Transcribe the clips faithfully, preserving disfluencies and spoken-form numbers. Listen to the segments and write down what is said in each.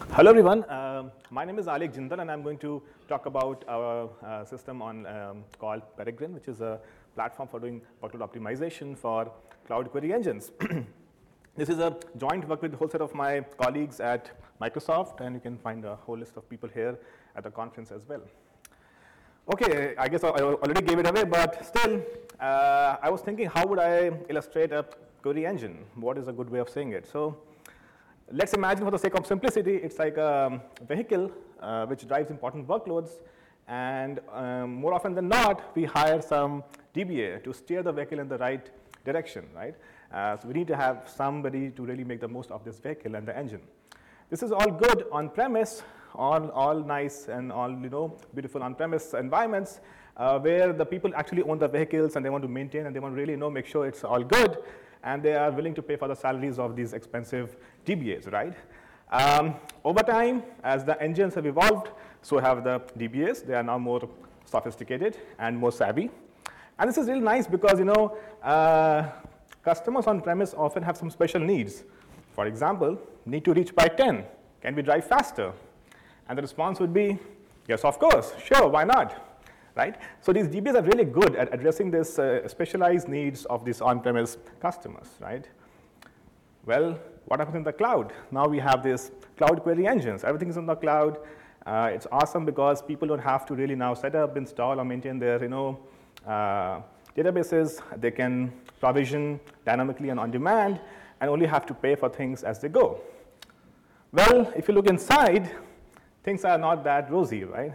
Hello everyone, uh, my name is Alek Jindal and I'm going to talk about our uh, system on um, called Peregrine, which is a platform for doing workload optimization for cloud query engines. This is a joint work with a whole set of my colleagues at Microsoft, and you can find a whole list of people here at the conference as well. Okay, I guess I already gave it away, but still, uh, I was thinking how would I illustrate a query engine? What is a good way of saying it? So let's imagine, for the sake of simplicity, it's like a vehicle uh, which drives important workloads, and um, more often than not, we hire some D B A to steer the vehicle in the right direction, right? Uh, so we need to have somebody to really make the most of this vehicle and the engine. This is all good on-premise, all, all nice and all you know beautiful on-premise environments uh, where the people actually own the vehicles and they want to maintain and they want to really you know make sure it's all good, and they are willing to pay for the salaries of these expensive D B As, right? Um, over time, as the engines have evolved, so have the D B As. They are now more sophisticated and more savvy. And this is really nice because, you know, uh, customers on premise often have some special needs. For example, need to reach by ten. Can we drive faster? And the response would be, yes, of course, sure, why not? Right? So these D B As are really good at addressing this uh, specialized needs of these on-premise customers, right? Well, what happens in the cloud? Now we have these cloud query engines. Everything is in the cloud. Uh, it's awesome because people don't have to really now set up, install, or maintain their you know, uh, databases. They can provision dynamically and on demand and only have to pay for things as they go. Well, if you look inside, things are not that rosy, right?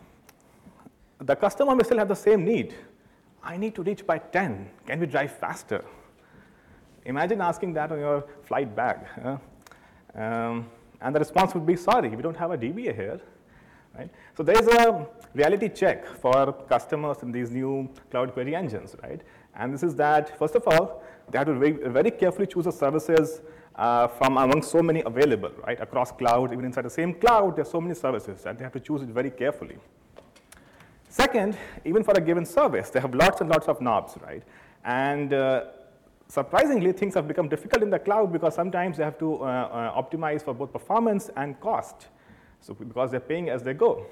The customer may still have the same need. I need to reach by ten. Can we drive faster? Imagine asking that on your flight back. Huh? Um, and the response would be, sorry, we don't have a D B A here. Right? So there's a reality check for customers in these new cloud query engines. Right? And this is that, first of all, they have to very, very carefully choose the services uh, from among so many available, right? Across clouds, even inside the same cloud, there's so many services, and they have to choose it very carefully. Second, even for a given service, they have lots and lots of knobs, right? And uh, surprisingly, things have become difficult in the cloud because sometimes they have to uh, uh, optimize for both performance and cost. So because they're paying as they go.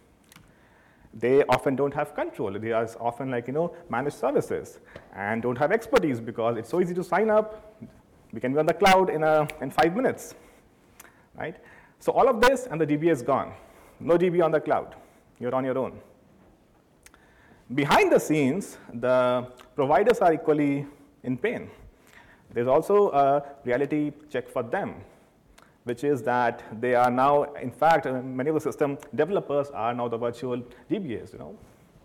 They often don't have control. They are often like, you know, managed services and don't have expertise because it's so easy to sign up. We can be on the cloud in, a, in five minutes, right? So all of this and the D B A is gone. No D B A on the cloud. You're on your own. Behind the scenes, the providers are equally in pain. There's also a reality check for them, which is that they are now, in fact, many of the system developers are now the virtual D B As, you know.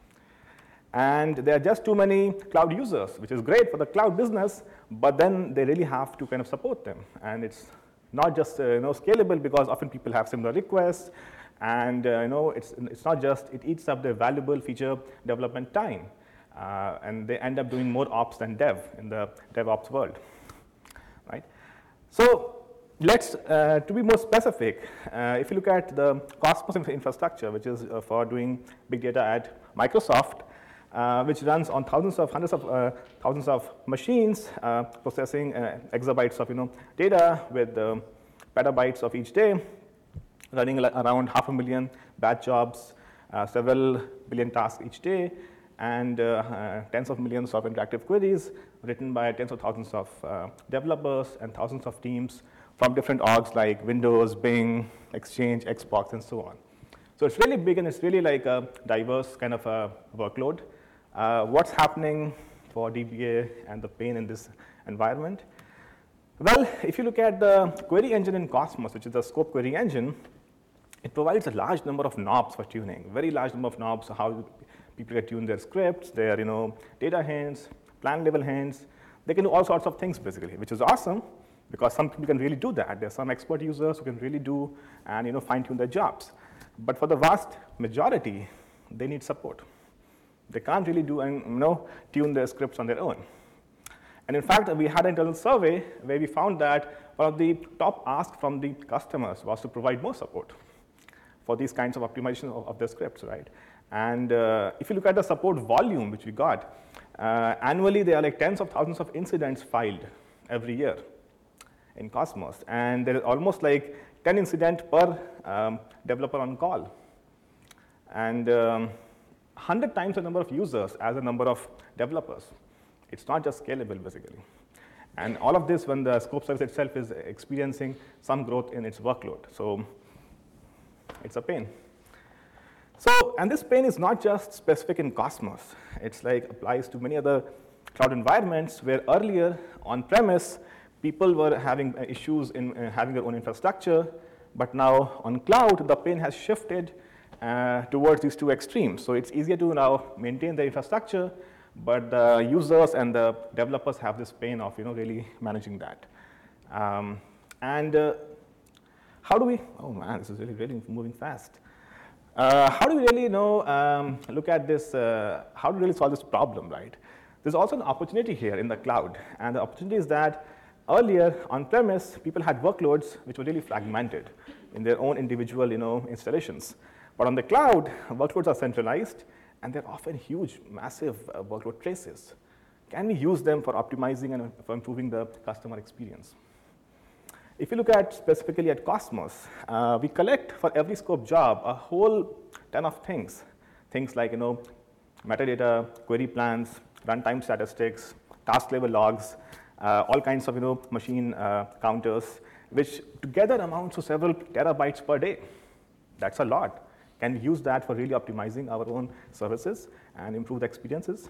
And there are just too many cloud users, which is great for the cloud business, but then they really have to kind of support them. And it's not just uh, you know, scalable because often people have similar requests. And uh, you know, it's, it's not just, it eats up their valuable feature development time. Uh, and they end up doing more ops than dev in the DevOps world, right? So let's, uh, to be more specific, uh, if you look at the Cosmos infrastructure, which is uh, for doing big data at Microsoft, uh, which runs on thousands of, hundreds of, uh, thousands of machines, uh, processing uh, exabytes of you know, data with uh, petabytes of each day, running around half a million batch jobs, uh, several billion tasks each day, and uh, uh, tens of millions of interactive queries written by tens of thousands of uh, developers and thousands of teams from different orgs like Windows, Bing, Exchange, Xbox, and so on. So it's really big and it's really like a diverse kind of a workload. Uh, what's happening for D B A and the pain in this environment? Well, if you look at the query engine in Cosmos, which is the scope query engine, it provides a large number of knobs for tuning, very large number of knobs, how people can tune their scripts, their you know, data hints, plan level hints. They can do all sorts of things basically, which is awesome because some people can really do that. There are some expert users who can really do and you know, fine tune their jobs. But for the vast majority, they need support. They can't really do and you know, tune their scripts on their own. And in fact, we had an internal survey where we found that one of the top asks from the customers was to provide more support for these kinds of optimization of, of their scripts, right? And uh, if you look at the support volume which we got, uh, annually there are like tens of thousands of incidents filed every year in Cosmos. And there is almost like ten incidents per um, developer on call. And um, one hundred times the number of users as the number of developers. It's not just scalable, basically. And all of this when the scope service itself is experiencing some growth in its workload. So it's a pain. So, and this pain is not just specific in Cosmos. It's like applies to many other cloud environments where earlier on-premise, people were having issues in uh, having their own infrastructure, but now on cloud, the pain has shifted uh, towards these two extremes. So it's easier to now maintain the infrastructure, but the users and the developers have this pain of you know really managing that. Um, and uh, how do we? Oh man, this is really really moving fast. Uh, how do we really you know um, look at this? Uh, how do we really solve this problem, right? There's also an opportunity here in the cloud, and the opportunity is that earlier on-premise, people had workloads which were really fragmented in their own individual you know installations. But on the cloud, workloads are centralized, and they're often huge, massive uh, workload traces. Can we use them for optimizing and for improving the customer experience? If you look at specifically at Cosmos, uh, we collect for every scope job a whole ton of things. Things like you know, metadata, query plans, runtime statistics, task level logs, uh, all kinds of you know, machine uh, counters, which together amounts to several terabytes per day. That's a lot. Can we use that for really optimizing our own services and improve the experiences?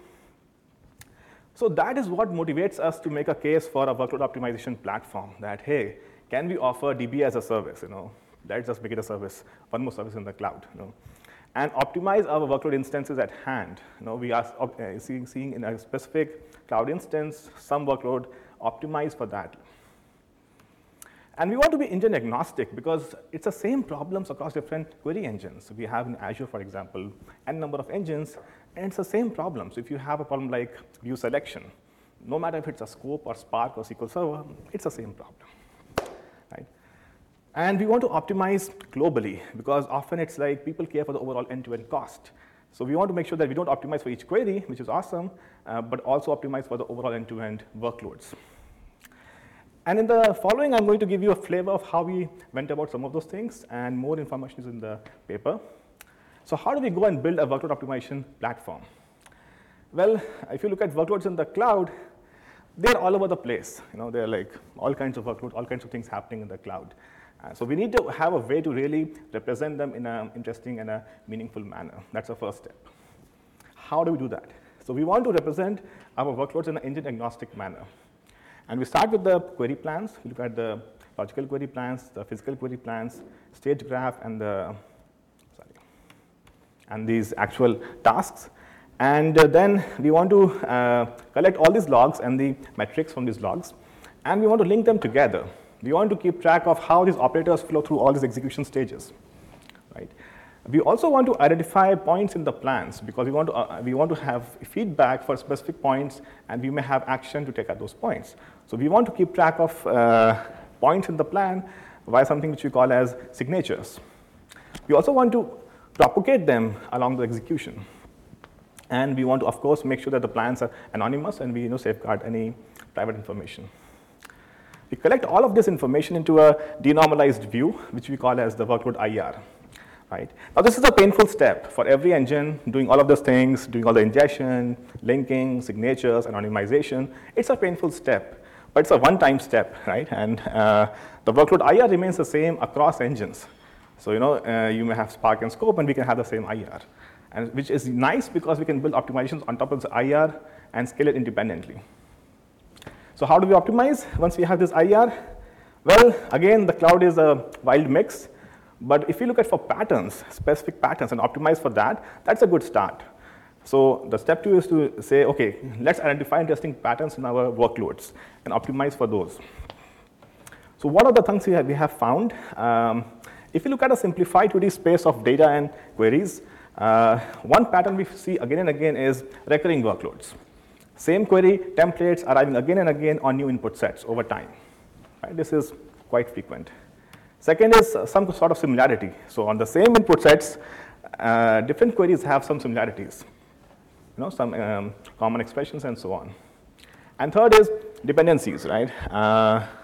So that is what motivates us to make a case for a workload optimization platform that, hey, can we offer D B as a service? You know, let's just make it a service, one more service in the cloud. You know, and optimize our workload instances at hand. You know, we are uh, seeing, seeing in a specific cloud instance, some workload optimized for that. And we want to be engine agnostic because it's the same problems across different query engines. We have in Azure, for example, n number of engines, and it's the same problems. If you have a problem like view selection, no matter if it's a Scope or Spark or S Q L Server, it's the same problem, right? And we want to optimize globally because often it's like people care for the overall end-to-end cost. So we want to make sure that we don't optimize for each query, which is awesome, uh, but also optimize for the overall end-to-end workloads. And in the following, I'm going to give you a flavor of how we went about some of those things, and more information is in the paper. So how do we go and build a workload optimization platform? Well, if you look at workloads in the cloud, they're all over the place. You know, they're like all kinds of workloads, all kinds of things happening in the cloud. Uh, so we need to have a way to really represent them in an interesting and a meaningful manner. That's the first step. How do we do that? So we want to represent our workloads in an engine agnostic manner. And we start with the query plans. We look at the logical query plans, the physical query plans, state graph, and the sorry, and these actual tasks. And uh, then we want to uh, collect all these logs and the metrics from these logs, and we want to link them together. We want to keep track of how these operators flow through all these execution stages, right? We also want to identify points in the plans because we want to, uh, we want to have feedback for specific points, and we may have action to take at those points. So we want to keep track of uh, points in the plan via something which we call as signatures. We also want to propagate them along the execution. And we want to, of course, make sure that the plans are anonymous and we you know, safeguard any private information. We collect all of this information into a denormalized view, which we call as the workload I R. Right? Now, this is a painful step for every engine, doing all of those things, doing all the ingestion, linking, signatures, anonymization. It's a painful step, but it's a one-time step, right? And uh, the workload I R remains the same across engines. So, you know, uh, you may have Spark and Scope, and we can have the same I R, and which is nice because we can build optimizations on top of the I R and scale it independently. So how do we optimize once we have this I R? Well, again, the cloud is a wild mix. But if you look at for patterns, specific patterns, and optimize for that, that's a good start. So the step two is to say, okay, let's identify interesting patterns in our workloads and optimize for those. So what are the things we have, we have found? Um, if you look at a simplified two D space of data and queries, uh, one pattern we see again and again is recurring workloads. Same query templates arriving again and again on new input sets over time. Right? This is quite frequent. Second is uh, some sort of similarity. So on the same input sets, uh, different queries have some similarities, you know, some um, common expressions and so on. And third is dependencies, right? Uh,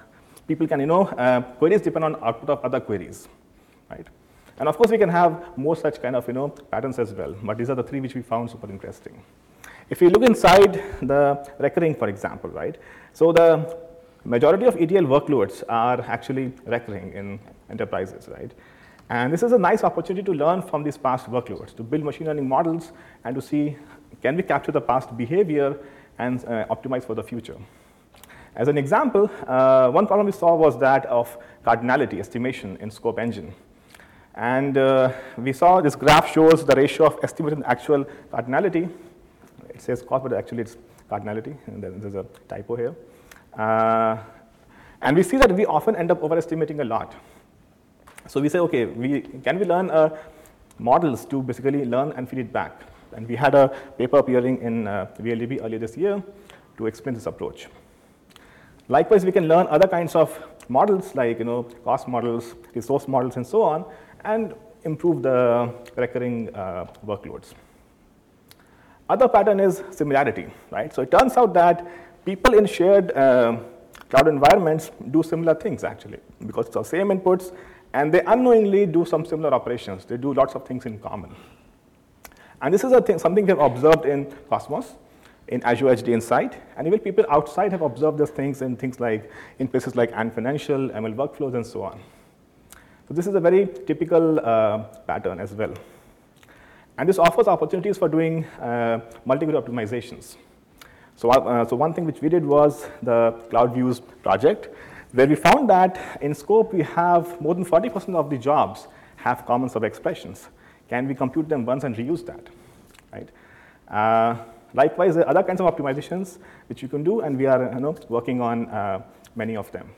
people can, you know, uh, queries depend on output of other queries, right? And of course, we can have more such kind of, you know, patterns as well, but these are the three which we found super interesting. If we look inside the recurring, for example, right? So the majority of E T L workloads are actually recurring in enterprises, right? And this is a nice opportunity to learn from these past workloads, to build machine learning models and to see, can we capture the past behavior and uh, optimize for the future? As an example, uh, one problem we saw was that of cardinality estimation in Scope Engine. And uh, we saw this graph shows the ratio of estimated and actual cardinality. It says cost, but actually it's cardinality, and then there's a typo here. Uh, and we see that we often end up overestimating a lot. So we say, okay, we, can we learn uh, models to basically learn and feed it back? And we had a paper appearing in uh, V L D B earlier this year to explain this approach. Likewise, we can learn other kinds of models like, you know, cost models, resource models, and so on, and improve the recurring uh, workloads. Other pattern is similarity, right? So it turns out that people in shared uh, cloud environments do similar things, actually, because it's the same inputs, and they unknowingly do some similar operations. They do lots of things in common. And this is a thing, something we have observed in Cosmos, in Azure H D Insight, and even people outside have observed these things in things like, in places like Ant Financial, M L workflows, and so on. So this is a very typical uh, pattern as well. And this offers opportunities for doing uh, multi-query optimizations. So, uh, so one thing which we did was the Cloud Views project, where we found that in scope we have more than forty percent of the jobs have common sub-expressions. Can we compute them once and reuse that, right? Uh, likewise, there are other kinds of optimizations which you can do, and we are, you know, working on uh, many of them.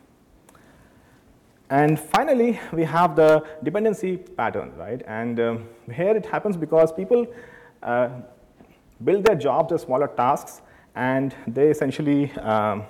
And finally, we have the dependency pattern, right? And um, here it happens because people uh, build their jobs as smaller tasks, and they essentially um,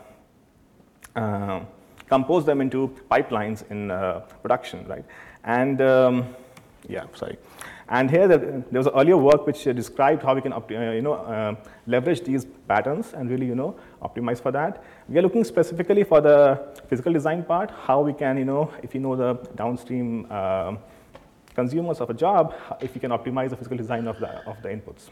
uh, compose them into pipelines in uh, production, right? And um, yeah, sorry. And here the, there was earlier work which uh, described how we can, uh, you know, uh, leverage these patterns and really, you know, optimize for that. We are looking specifically for the physical design part, how we can, you know, if you know the downstream uh, consumers of a job, if we can optimize the physical design of the, of the inputs.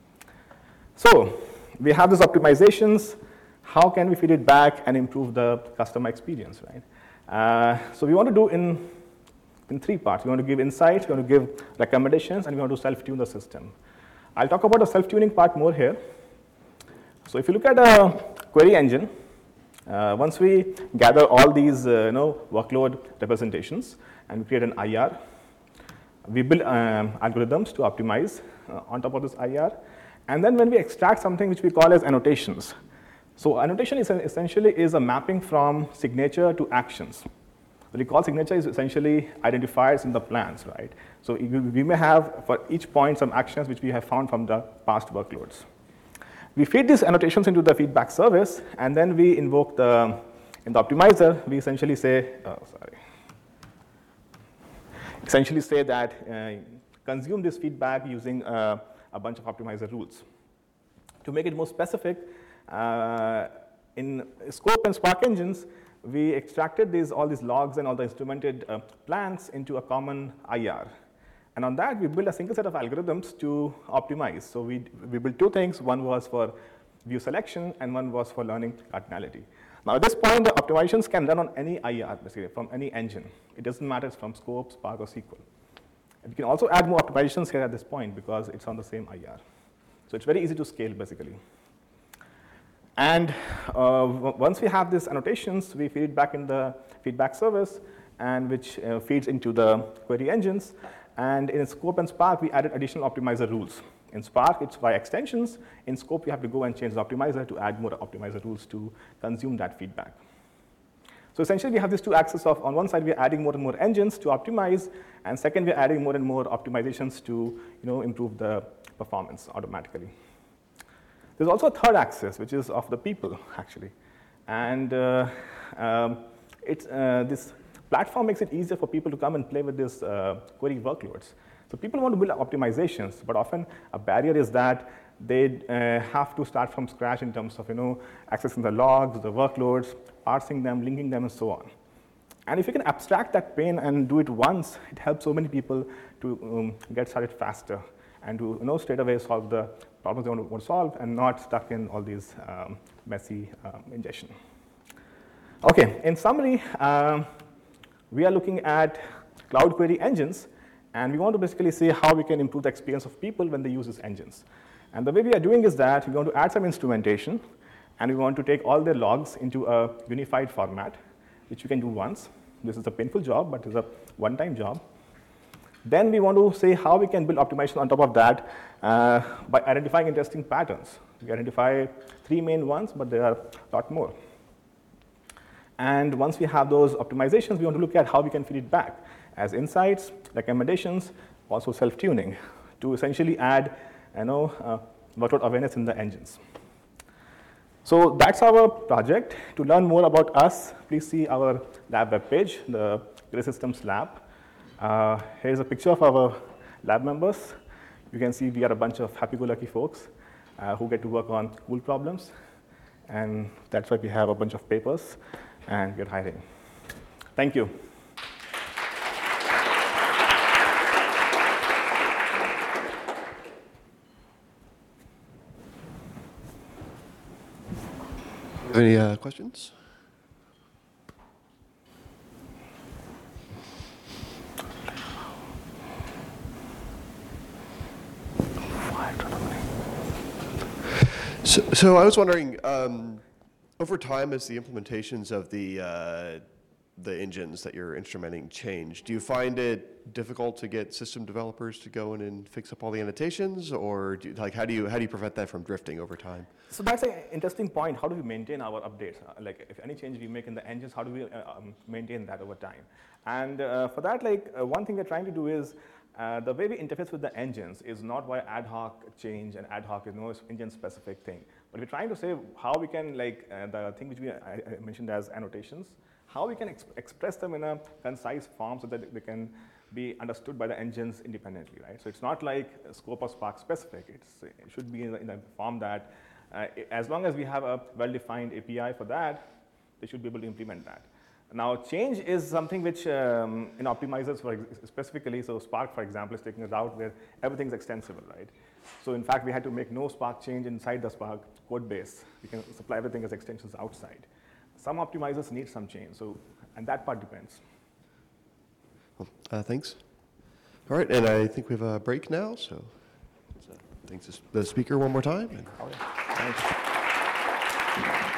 So we have these optimizations. How can we feed it back and improve the customer experience, right? Uh, so we want to do in in three parts. We want to give insights, we want to give recommendations, and we want to self-tune the system. I'll talk about the self-tuning part more here. So if you look at a query engine, uh, once we gather all these uh, you know, workload representations and we create an I R, we build um, algorithms to optimize uh, on top of this I R. And then when we extract something which we call as annotations. So annotation is essentially is a mapping from signature to actions. Recall signature is essentially identifiers in the plans, right? So we may have for each point some actions which we have found from the past workloads. We feed these annotations into the feedback service, and then we invoke the, in the optimizer, we essentially say, oh, sorry. Essentially say that uh, consume this feedback using uh, a bunch of optimizer rules. To make it more specific, uh, in Scope and Spark engines, we extracted these, all these logs and all the instrumented uh, plans into a common I R. And on that, we built a single set of algorithms to optimize. So we, we built two things. One was for view selection, and one was for learning cardinality. Now, at this point, the optimizations can run on any I R, basically, from any engine. It doesn't matter if it's from Scope, Spark, or S Q L. And we can also add more optimizations here at this point because it's on the same I R. So it's very easy to scale, basically. And uh, once we have these annotations, we feed it back in the feedback service, and which uh, feeds into the query engines. And in Scope and Spark, we added additional optimizer rules. In Spark, it's by extensions. In Scope, we have to go and change the optimizer to add more optimizer rules to consume that feedback. So essentially, we have these two axes of, on one side, we're adding more and more engines to optimize, and second, we're adding more and more optimizations to, you know, improve the performance automatically. There's also a third axis, which is of the people, actually. And uh, um, it's, uh, this platform makes it easier for people to come and play with these uh, query workloads. So people want to build optimizations, but often a barrier is that they uh, have to start from scratch in terms of, you know, accessing the logs, the workloads, parsing them, linking them, and so on. And if you can abstract that pain and do it once, it helps so many people to um, get started faster and to you know, straight away solve the problems they want to, want to solve and not stuck in all these um, messy um, ingestion. Okay, in summary, um, we are looking at cloud query engines, and we want to basically see how we can improve the experience of people when they use these engines. And the way we are doing is that we want to add some instrumentation, and we want to take all their logs into a unified format, which we can do once. This is a painful job, but it's a one-time job. Then we want to say how we can build optimization on top of that uh, by identifying interesting patterns. We identify three main ones, but there are a lot more. And once we have those optimizations, we want to look at how we can feed it back as insights, recommendations, also self-tuning to essentially add you know, uh, workload awareness in the engines. So that's our project. To learn more about us, please see our lab webpage, the Query Systems Lab. Uh, here's a picture of our lab members. You can see we are a bunch of happy-go-lucky folks uh, who get to work on cool problems. And that's why we have a bunch of papers, and we're hiring. Thank you. Any uh, questions? So, so I was wondering, um, over time, as the implementations of the uh, the engines that you're instrumenting change, do you find it difficult to get system developers to go in and fix up all the annotations, or do you, like how do you how do you prevent that from drifting over time? So that's an interesting point. How do we maintain our updates? Uh, like, if any change we make in the engines, how do we uh, um, maintain that over time? And uh, for that, like uh, one thing we're trying to do is uh, the way we interface with the engines is not by ad hoc change, and ad hoc is no engine-specific thing. But we're trying to say how we can, like uh, the thing which we I, I mentioned as annotations, how we can ex express them in a concise form so that they can be understood by the engines independently, right? So it's not like scope or Spark specific. It's, it should be in a, in a form that, uh, as long as we have a well-defined A P I for that, they should be able to implement that. Now, change is something which um, in optimizers, for specifically, so Spark, for example, is taking a route where everything's extensible, right? So in fact, we had to make no Spark change inside the Spark code base. We can supply everything as extensions outside. Some optimizers need some change, so, and that part depends. Well, uh, thanks. All right, and I think we have a break now, so thanks to the speaker one more time. And oh, yeah. Thanks.